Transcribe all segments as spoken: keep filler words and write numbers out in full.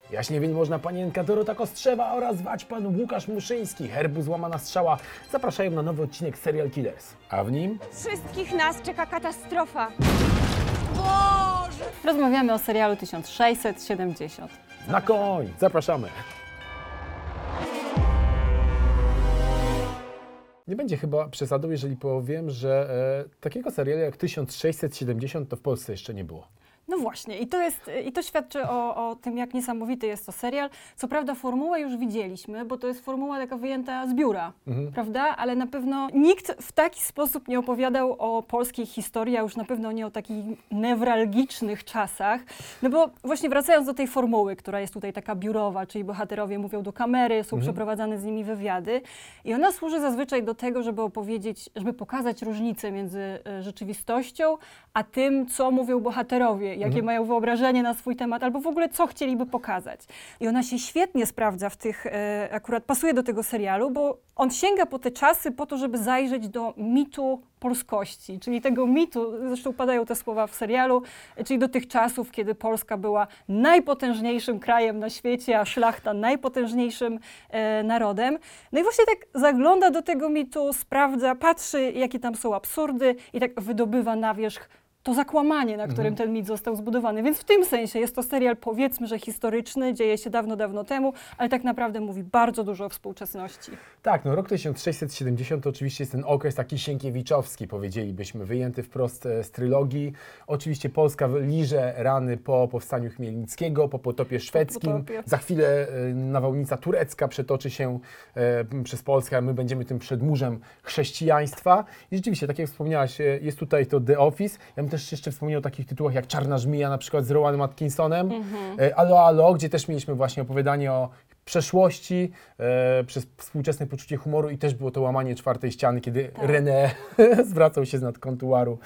Jaśnie wielmożna panienka Dorota Kostrzewa oraz waćpan Łukasz Muszyński, herbu Złamana Strzała, zapraszają na nowy odcinek Serial Killers. A w nim... Wszystkich nas czeka katastrofa. Rozmawiamy o serialu tysiąc sześćset siedemdziesiąt. Na koń! Zapraszamy! Nie będzie chyba przesadą, jeżeli powiem, że e, takiego serialu jak tysiąc sześćset siedemdziesiąt to w Polsce jeszcze nie było. No właśnie, i to, jest, i to świadczy o, o tym, jak niesamowity jest to serial. Co prawda formułę już widzieliśmy, bo to jest formuła taka wyjęta z biura, mhm. prawda? Ale na pewno nikt w taki sposób nie opowiadał o polskiej historii, a już na pewno nie o takich newralgicznych czasach. No bo właśnie wracając do tej formuły, która jest tutaj taka biurowa, czyli bohaterowie mówią do kamery, są mhm. przeprowadzane z nimi wywiady i ona służy zazwyczaj do tego, żeby opowiedzieć, żeby pokazać różnicę między y, rzeczywistością, a tym, co mówią bohaterowie, jakie mhm. mają wyobrażenie na swój temat, albo w ogóle co chcieliby pokazać. I ona się świetnie sprawdza w tych, e, akurat pasuje do tego serialu, bo on sięga po te czasy po to, żeby zajrzeć do mitu polskości, czyli tego mitu, zresztą padają te słowa w serialu, czyli do tych czasów, kiedy Polska była najpotężniejszym krajem na świecie, a szlachta najpotężniejszym e, narodem. No i właśnie tak zagląda do tego mitu, sprawdza, patrzy, jakie tam są absurdy i tak wydobywa na wierzch to zakłamanie, na którym ten mit został zbudowany. Więc w tym sensie jest to serial, powiedzmy, że historyczny, dzieje się dawno, dawno temu, ale tak naprawdę mówi bardzo dużo o współczesności. Tak, no rok tysiąc sześćset siedemdziesiąt to oczywiście jest ten okres taki sienkiewiczowski, powiedzielibyśmy, wyjęty wprost z trylogii. Oczywiście Polska liże rany po powstaniu Chmielnickiego, po potopie szwedzkim. Po potopie. Za chwilę e, nawałnica turecka przetoczy się e, przez Polskę, a my będziemy tym przedmurzem chrześcijaństwa. I rzeczywiście, tak jak wspomniałaś, jest tutaj to The Office. Ja bym też jeszcze wspomniał o takich tytułach jak Czarna Żmija, na przykład z Rowanem Atkinsonem, mm-hmm. Alo Alo, gdzie też mieliśmy właśnie opowiadanie o przeszłości, e, przez współczesne poczucie humoru i też było to łamanie czwartej ściany, kiedy tak. René zwracał się z nad kontuaru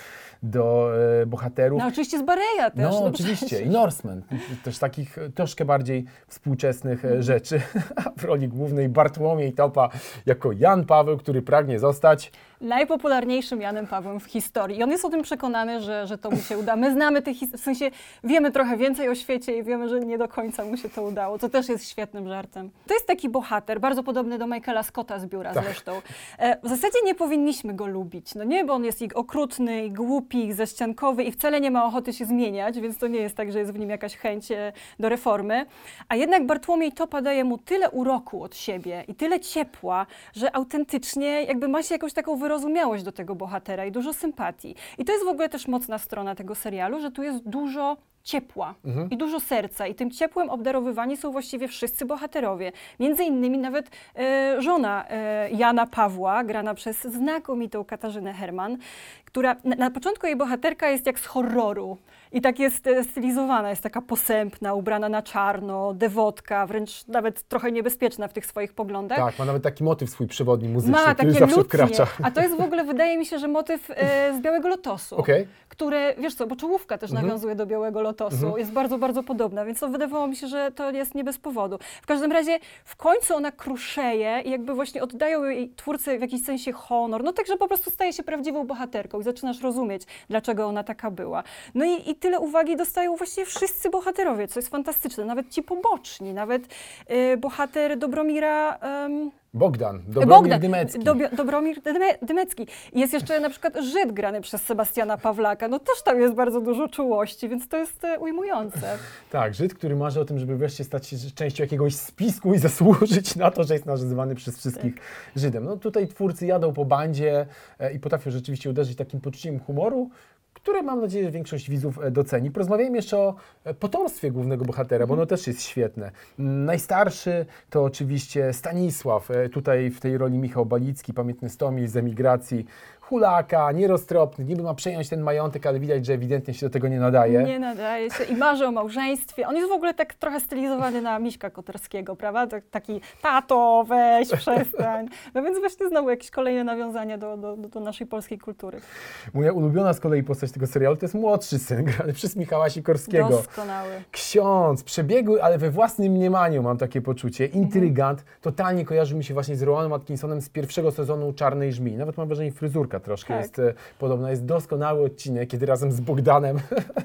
do e, bohaterów. No oczywiście z Bareja też. No, no oczywiście przecież. I Norseman, też takich troszkę bardziej współczesnych mm. rzeczy. A w roli głównej Bartłomiej Topa jako Jan Paweł, który pragnie zostać najpopularniejszym Janem Pawłem w historii. I on jest o tym przekonany, że, że to mu się uda. My znamy tych his- w sensie wiemy trochę więcej o świecie i wiemy, że nie do końca mu się to udało. To też jest świetnym żartem. To jest taki bohater, bardzo podobny do Michaela Scotta z biura tak. zresztą. E, w zasadzie nie powinniśmy go lubić, no nie, bo on jest i okrutny, i głupi, i ześciankowy i wcale nie ma ochoty się zmieniać, więc to nie jest tak, że jest w nim jakaś chęć e, do reformy. A jednak Bartłomiej Topa daje mu tyle uroku od siebie i tyle ciepła, że autentycznie jakby ma się jakąś taką wyrozumiałość do tego bohatera i dużo sympatii. I to jest w ogóle też mocna strona tego serialu, że tu jest dużo ciepła mhm. i dużo serca i tym ciepłem obdarowywani są właściwie wszyscy bohaterowie. Między innymi nawet e, żona e, Jana Pawła, grana przez znakomitą Katarzynę Herman, która na, na początku jej bohaterka jest jak z horroru i tak jest e, stylizowana, jest taka posępna, ubrana na czarno, dewotka, wręcz nawet trochę niebezpieczna w tych swoich poglądach. Tak, ma nawet taki motyw swój przewodni muzyczny, ma, który takie zawsze lutnie. wkracza. A to jest w ogóle, wydaje mi się, że motyw e, z Białego Lotosu, okay. które, wiesz co, bo czołówka też mhm. nawiązuje do Białego Lotosu, mhm. jest bardzo, bardzo podobna, więc to wydawało mi się, że to jest nie bez powodu. W każdym razie w końcu ona kruszeje i jakby właśnie oddają jej twórcy w jakiś sensie honor, no tak, że po prostu staje się prawdziwą bohaterką i zaczynasz rozumieć, dlaczego ona taka była. No i, i tyle uwagi dostają właściwie wszyscy bohaterowie, co jest fantastyczne, nawet ci poboczni, nawet y, bohater Dobromira... Um, Bogdan, Dobromir Bogdan, Dymecki. Dobio, Dobromir Dyme, Dymecki. I jest jeszcze na przykład Żyd grany przez Sebastiana Pawlaka. No też tam jest bardzo dużo czułości, więc to jest e, ujmujące. Tak, Żyd, który marzy o tym, żeby wreszcie stać się częścią jakiegoś spisku i zasłużyć na to, że jest nazywany przez wszystkich tak. Żydem. No tutaj twórcy jadą po bandzie e, i potrafią rzeczywiście uderzyć takim poczuciem humoru, które mam nadzieję, że większość widzów doceni. Porozmawiajmy jeszcze o potomstwie głównego bohatera, bo ono też jest świetne. Najstarszy to oczywiście Stanisław, tutaj w tej roli Michał Balicki, pamiętny Stomil z emigracji, hulaka, nieroztropny, niby ma przejąć ten majątek, ale widać, że ewidentnie się do tego nie nadaje. Nie nadaje się i marzy o małżeństwie. On jest w ogóle tak trochę stylizowany na Miśka Koterskiego, prawda? Tak, taki tato, weź, przestań. No więc właśnie znowu jakieś kolejne nawiązania do, do, do naszej polskiej kultury. Moja ulubiona z kolei postać tego serialu to jest młodszy syn, grany przez Michała Sikorskiego. Doskonały. Ksiądz, przebiegły, ale we własnym mniemaniu mam takie poczucie. Intrygant, mhm. totalnie kojarzy mi się właśnie z Rowanem Atkinsonem z pierwszego sezonu Czarnej Żmii. Nawet mam wrażenie, fryzurka troszkę tak. jest e, podobna. Jest doskonały odcinek, kiedy razem z Bogdanem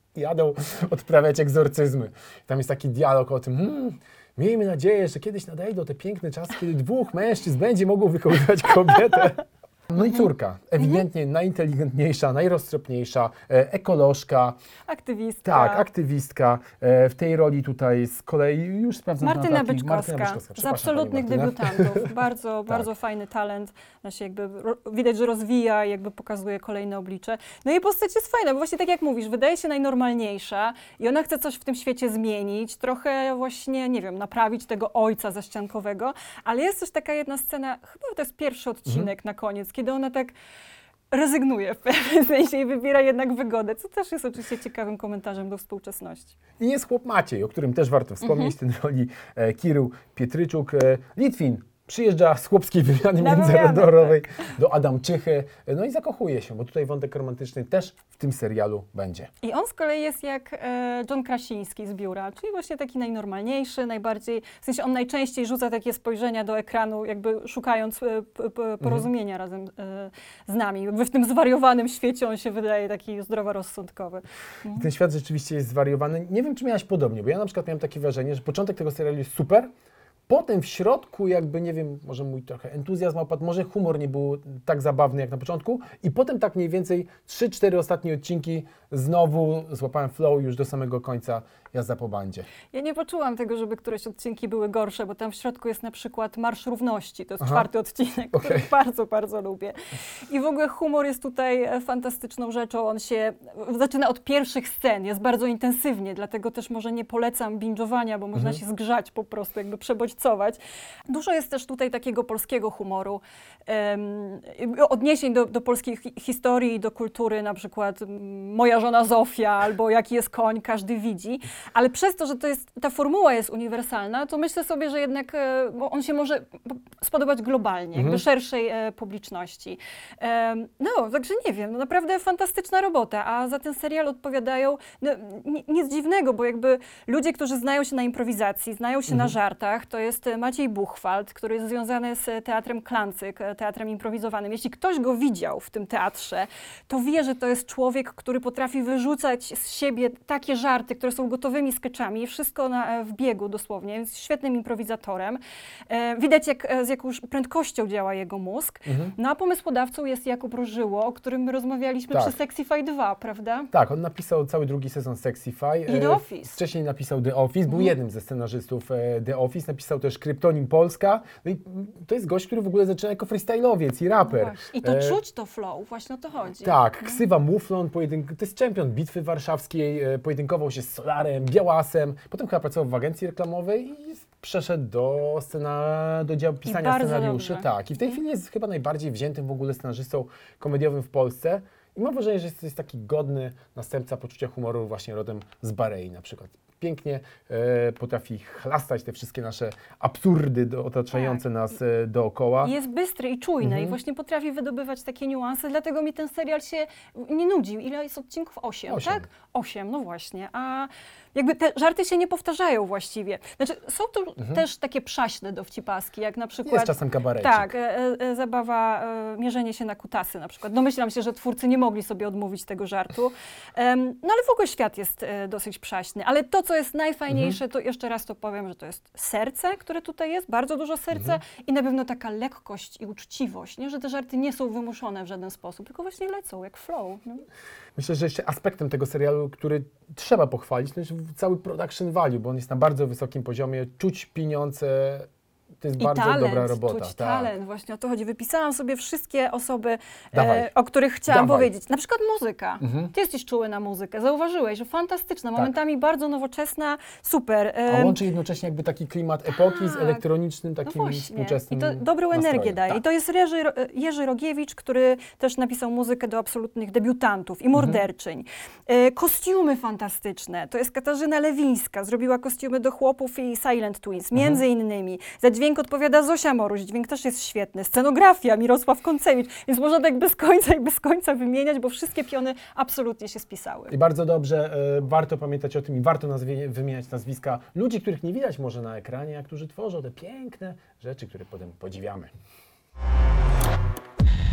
jadą odprawiać egzorcyzmy. Tam jest taki dialog o tym, hmm, miejmy nadzieję, że kiedyś nadejdą te piękne czasy, kiedy dwóch mężczyzn będzie mogło wychowywać kobietę. No i córka, ewidentnie najinteligentniejsza, najroztropniejsza, e, ekolożka, Aktywistka. tak, aktywistka. E, w tej roli tutaj z kolei już sprawdzam Martyna notatki. Byczkowska, Martyna Byczkowska. z Przepraszam, absolutnych pani Martyna. debiutantów. Bardzo, bardzo fajny talent. Znaczy jakby ro, widać, że rozwija i jakby pokazuje kolejne oblicze. No i postać jest fajna, bo właśnie tak jak mówisz, wydaje się najnormalniejsza i ona chce coś w tym świecie zmienić, trochę właśnie, nie wiem, naprawić tego ojca zaściankowego, ale jest też taka jedna scena, chyba to jest pierwszy odcinek Mhm. na koniec, kiedy ona tak rezygnuje w pewnym sensie i wybiera jednak wygodę, co też jest oczywiście ciekawym komentarzem do współczesności. I jest chłop Maciej, o którym też warto wspomnieć, Mhm. w tej roli e, Kirył Pietryczuk. E, Litwin przyjeżdża z chłopskiej wymiany Na wymianę, międzynarodowej do Adamczychy, e, no i zakochuje się, bo tutaj wątek romantyczny też w tym serialu będzie. I on z kolei jest jak e, John Krasiński z Biura, czyli właśnie taki najnormalniejszy, najbardziej, w sensie on najczęściej rzuca takie spojrzenia do ekranu, jakby szukając e, p, p, porozumienia razem e, z nami. Jakby w tym zwariowanym świecie on się wydaje taki zdroworozsądkowy. I ten świat rzeczywiście jest zwariowany. Nie wiem, czy miałaś podobnie, bo ja na przykład miałem takie wrażenie, że początek tego serialu jest super, potem w środku jakby, nie wiem, może mój trochę entuzjazm opadł, może humor nie był tak zabawny jak na początku i potem tak mniej więcej trzy cztery ostatnie odcinki znowu złapałem flow już do samego końca, jazda po bandzie. Ja nie poczułam tego, żeby któreś odcinki były gorsze, bo tam w środku jest na przykład Marsz Równości, to jest Aha. czwarty odcinek, który Okej. bardzo, bardzo lubię. I w ogóle humor jest tutaj e, fantastyczną rzeczą, on się zaczyna od pierwszych scen, jest bardzo intensywnie, dlatego też może nie polecam binge'owania, bo można Mhm. się zgrzać po prostu, jakby przebodźcować. Dużo jest też tutaj takiego polskiego humoru, em, odniesień do, do polskiej hi- historii i do kultury, na przykład mm, Moja żona Zofia, albo Jaki jest koń, każdy widzi. Ale przez to, że to jest, ta formuła jest uniwersalna, to myślę sobie, że jednak e, bo on się może po- spodobać globalnie, jakby Mhm. szerszej e, publiczności. Em, no, także nie wiem, no naprawdę fantastyczna robota, a za ten serial odpowiadają no, ni- nic dziwnego, bo jakby ludzie, którzy znają się na improwizacji, znają się na żartach, to jest e, Maciej Buchwald, który jest związany z Teatrem Klancyk, e, teatrem improwizowanym. Jeśli ktoś go widział w tym teatrze, to wie, że to jest człowiek, który potrafi wyrzucać z siebie takie żarty, które są gotowymi skeczami, wszystko na, w biegu dosłownie, jest świetnym improwizatorem. E, widać, jak, e, z jaką już prędkością działa jego mózg. Mhm. No a pomysłodawcą jest Jakub Różyło, o którym my rozmawialiśmy Tak. przy Sexify dwa, prawda? Tak, on napisał cały drugi sezon Sexify. I The E, Office. Wcześniej napisał The Office, był Mhm. jednym ze scenarzystów e, The Office, napisał też Kryptonim Polska. No i mm, to jest gość, który w ogóle zaczyna jako freestyle'owiec i raper. No właśnie. I to E, czuć to flow, właśnie o to chodzi. Tak, ksywa Muflon, pojedynk- to jest czempion bitwy warszawskiej, e, pojedynkował się z Solarem, Białasem, potem chyba pracował w agencji reklamowej i przeszedł do, scena, do działu pisania bardzo scenariuszy. dobrze. Tak, i w tej chwili jest chyba najbardziej wziętym w ogóle scenarzystą komediowym w Polsce. I mam wrażenie, że jest, jest taki godny następca poczucia humoru właśnie rodem z Barei na przykład. Pięknie e, potrafi chlastać te wszystkie nasze absurdy do, otaczające Tak. nas e, dookoła. I jest bystry i czujny Mhm. i właśnie potrafi wydobywać takie niuanse, dlatego mi ten serial się nie nudził. Ile jest odcinków? Osiem, Osiem. tak? Osiem, no właśnie. A jakby te żarty się nie powtarzają właściwie. Znaczy są tu też takie przaśne dowcipaski, jak na przykład... Jest czasem kabarecik. Tak, e, e, zabawa, e, mierzenie się na kutasy na przykład. Domyślam się, że twórcy nie mogli sobie odmówić tego żartu. Em, no ale w ogóle świat jest e, dosyć przaśny. Ale to, co jest najfajniejsze, to jeszcze raz to powiem, że to jest serce, które tutaj jest, bardzo dużo serca i na pewno taka lekkość i uczciwość, nie? Że te żarty nie są wymuszone w żaden sposób, tylko właśnie lecą, jak flow. No. Myślę, że jeszcze aspektem tego serialu, który trzeba pochwalić, to jest cały production value, bo on jest na bardzo wysokim poziomie, czuć pieniądze, to jest I bardzo talent, dobra robota. czuć tak. talent, właśnie o to chodzi. Wypisałam sobie wszystkie osoby, Dawaj. e, o których chciałam Dawaj. powiedzieć. Na przykład muzyka. Mhm. Ty jesteś czuły na muzykę. Zauważyłeś, że fantastyczna, Tak. momentami bardzo nowoczesna, super. A Em, łączy jednocześnie jakby taki klimat epoki z tak. elektronicznym, No takim właśnie. współczesnym I to dobrą nastrojem. energię daje. Tak. I to jest Jerzy, Ro- Jerzy Rogiewicz, który też napisał muzykę do absolutnych debiutantów i morderczyń. E, kostiumy fantastyczne. To jest Katarzyna Lewińska. Zrobiła kostiumy do Chłopów i Silent Twins, między innymi. Za dźwięk odpowiada Zosia Moruś. Dźwięk też jest świetny. Scenografia Mirosław Koncewicz. Więc można tak bez końca i bez końca wymieniać, bo wszystkie piony absolutnie się spisały. I bardzo dobrze, e, warto pamiętać o tym i warto nazwie, wymieniać nazwiska ludzi, których nie widać może na ekranie, a którzy tworzą te piękne rzeczy, które potem podziwiamy.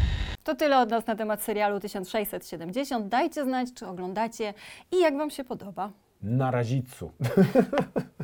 To tyle od nas na temat serialu tysiąc sześćset siedemdziesiąt. Dajcie znać, czy oglądacie i jak Wam się podoba. Na razicu.